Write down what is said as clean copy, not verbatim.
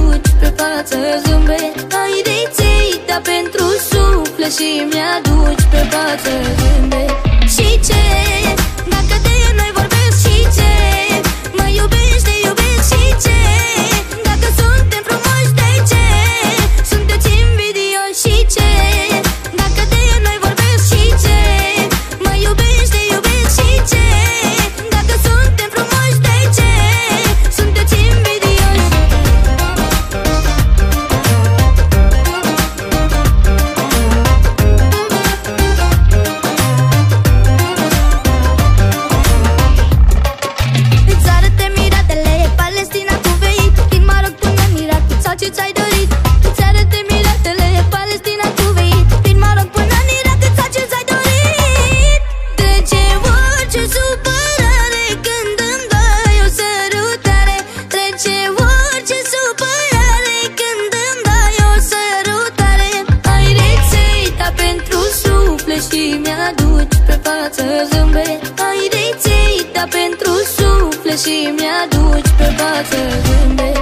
mi-aduci pe față zâmbet. Ai rețeta pentru suflet și mi-aduci pe față zâmbet. Și ce? Dacă de noi vorbesc și ce? Mă iubești, te iubesc și ce? Dacă suntem frumoși, de ce? Sunteți invidioși și ce? Dacă de noi vorbesc și ce? Mă iubești, te iubesc și ce? Dacă suntem frumoși, de ce? Sunteți invidioși. Îți arăte miratele, Palestina cu veit, din Maroc până în Irak, sau ce ți-ai dorit. Îți arăte miratele, Palestina cu veit, din Maroc până în Irak, sau ce ți-ai dorit. Trece orice supărare când îmi dai o sărutare. Trece orice supărare când îmi dai o sărutare. Ai rețeta pentru suflet și mi-aduci pe față zâmbet. Ai rețeta pentru suflet și mi-aduci pe față zâmbet.